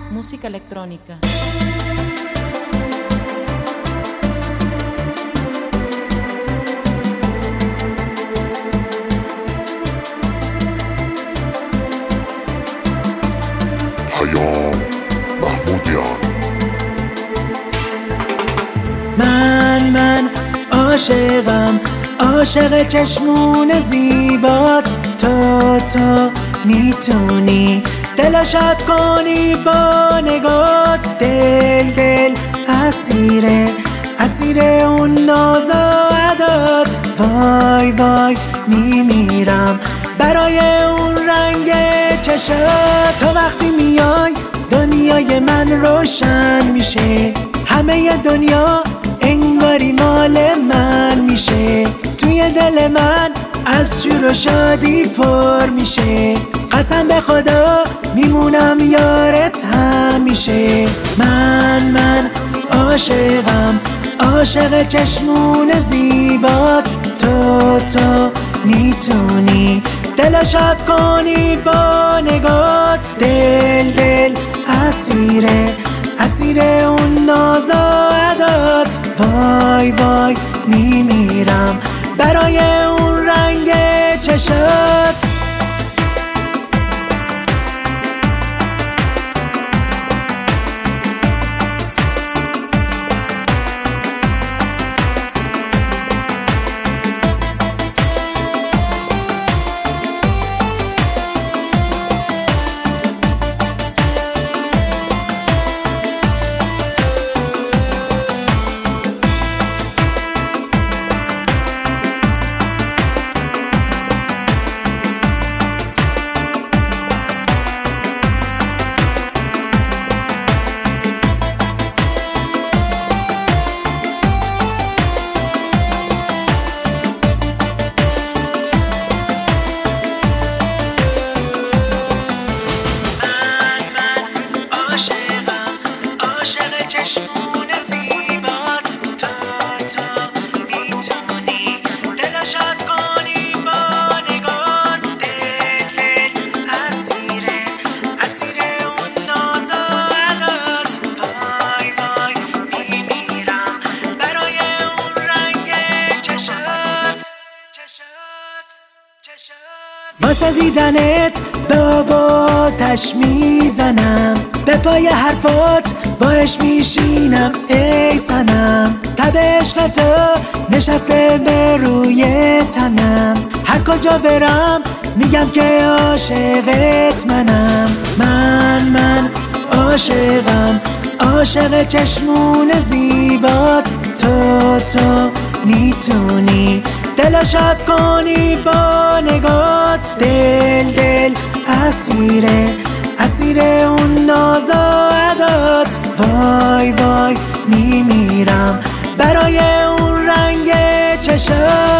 música electrónica. پیام محمودیان. من عاشقم، عاشق چشمون زیبات. تو میتونی دلو شاد کنی با نگات. دل اسیر اون ناز و عدات. وای میمیرم برای اون رنگ چشات. تو وقتی میای دنیای من روشن میشه، همه دنیا انگاری مال من میشه. توی دل من از شور و شادی پر میشه. قسم به خدا میمونم یارت همیشه. من عاشقم، عاشق چشمون زیبات. تو میتونی دلو شاد کنی با نگات. دل اسیر اون ناز و عدات. وای میمیرم برای اون رنگ چشات. عاشق چشمون زیبات. تو میتونی دلو شاد کنی با نگات. دل اسیر اون ناز و عدات. وای میمیرم برای اون رنگ چشات. واسه دیدنت بابا تش میزنم، به پای حرفات باش میشینم ای صنم. تب عشق تو نشسته به روی تنم، هر کجا برم میگم که عاشقت منم. من عاشقم، عاشق چشمون زیبات. تو میتونی دلو شاد کنی با نگات. دل اسیر اون ناز و عدات. وای میمیرم برای اون رنگ چشات.